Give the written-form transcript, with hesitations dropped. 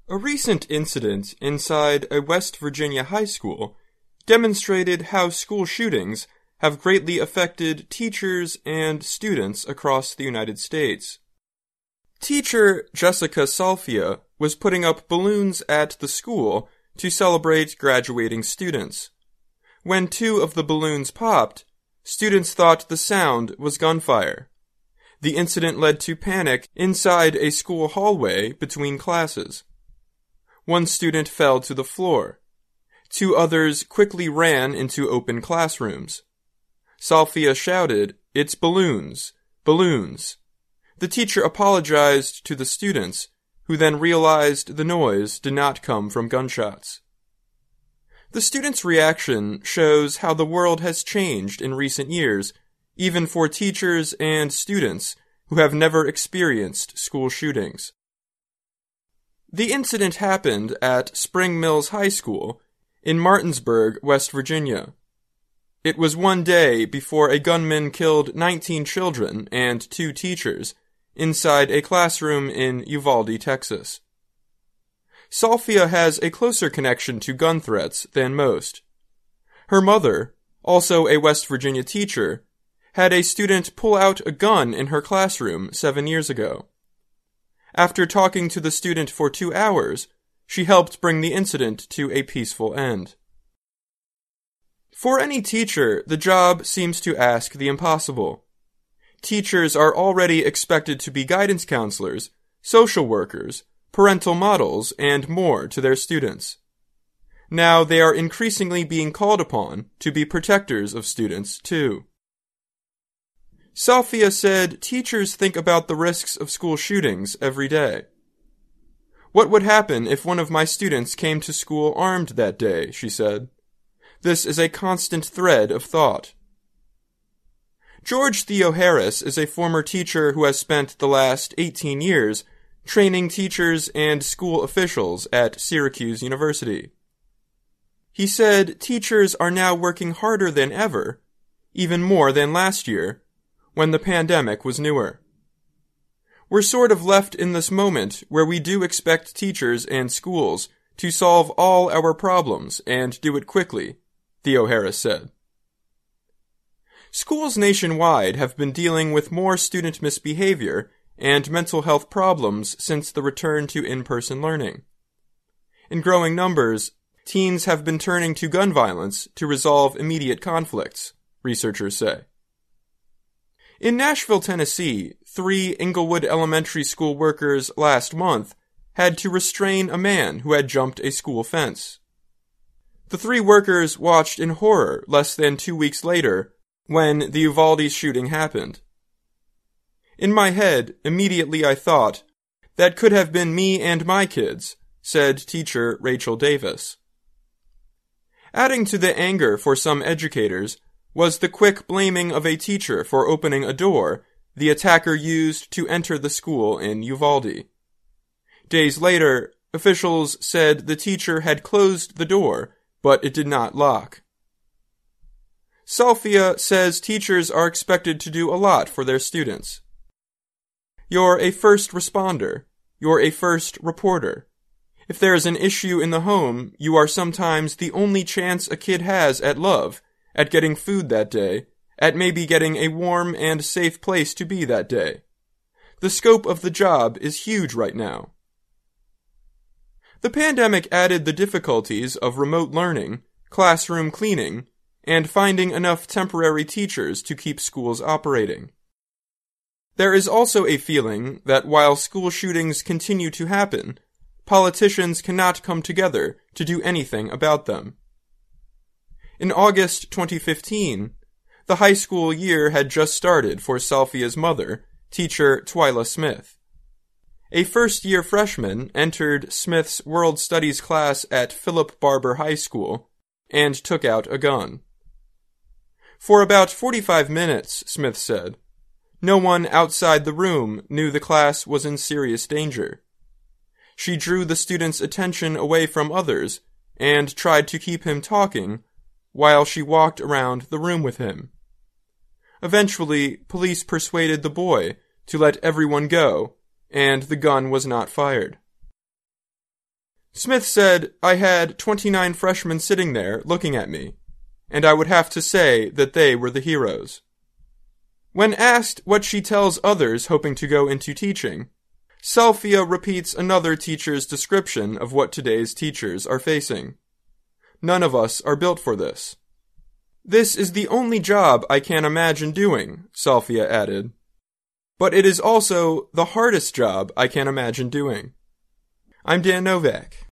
A recent incident inside a West Virginia high school demonstrated how school shootings have greatly affected teachers and students across the United States. Teacher Jessica Salfia was putting up balloons at the school to celebrate graduating students. When two of the balloons popped, students thought the sound was gunfire. The incident led to panic inside a school hallway between classes. One student fell to the floor. Two others quickly ran into open classrooms. Salfia shouted, "It's balloons! Balloons!" The teacher apologized to the students, who then realized the noise did not come from gunshots. The students' reaction shows how the world has changed in recent years, even for teachers and students who have never experienced school shootings. The incident happened at Spring Mills High School in Martinsburg, West Virginia. It was one day before a gunman killed 19 children and 2 teachers inside a classroom in Uvalde, Texas. Salfia has a closer connection to gun threats than most. Her mother, also a West Virginia teacher, had a student pull out a gun in her classroom 7 years ago. After talking to the student for 2 hours, she helped bring the incident to a peaceful end. For any teacher, the job seems to ask the impossible. Teachers are already expected to be guidance counselors, social workers, parental models, and more to their students. Now they are increasingly being called upon to be protectors of students, too. Salfia said teachers think about the risks of school shootings every day. "What would happen if one of my students came to school armed that day?" she said. "This is a constant thread of thought." George Theo Harris is a former teacher who has spent the last 18 years training teachers and school officials at Syracuse University. He said teachers are now working harder than ever, even more than last year, when the pandemic was newer. "We're sort of left in this moment where we do expect teachers and schools to solve all our problems and do it quickly," Theo Harris said. Schools nationwide have been dealing with more student misbehavior and mental health problems since the return to in-person learning. In growing numbers, teens have been turning to gun violence to resolve immediate conflicts, researchers say. In Nashville, Tennessee, 3 Inglewood Elementary School workers last month had to restrain a man who had jumped a school fence. The 3 workers watched in horror less than 2 weeks later when the Uvalde shooting happened. "In my head, immediately I thought, that could have been me and my kids," said teacher Rachel Davis. Adding to the anger for some educators was the quick blaming of a teacher for opening a door the attacker used to enter the school in Uvalde. Days later, officials said the teacher had closed the door, but it did not lock. Salfia says teachers are expected to do a lot for their students. "You're a first responder. You're a first reporter. If there is an issue in the home, you are sometimes the only chance a kid has at love, at getting food that day, at maybe getting a warm and safe place to be that day. The scope of the job is huge right now." The pandemic added the difficulties of remote learning, classroom cleaning, and finding enough temporary teachers to keep schools operating. There is also a feeling that while school shootings continue to happen, politicians cannot come together to do anything about them. In August 2015, the high school year had just started for Salfia's mother, teacher Twyla Smith. A first-year freshman entered Smith's World Studies class at Philip Barber High School and took out a gun. "For about 45 minutes, Smith said, no one outside the room knew the class was in serious danger. She drew the student's attention away from others and tried to keep him talking while she walked around the room with him. Eventually, police persuaded the boy to let everyone go, and the gun was not fired." Smith said I had 29 freshmen sitting there looking at me, and I would have to say that they were the heroes. When asked what she tells others hoping to go into teaching, Salphia repeats another teacher's description of what today's teachers are facing. None of us are built for this. This is the only job I can imagine doing, Salphia added. But it is also the hardest job I can imagine doing. I'm Dan Novak.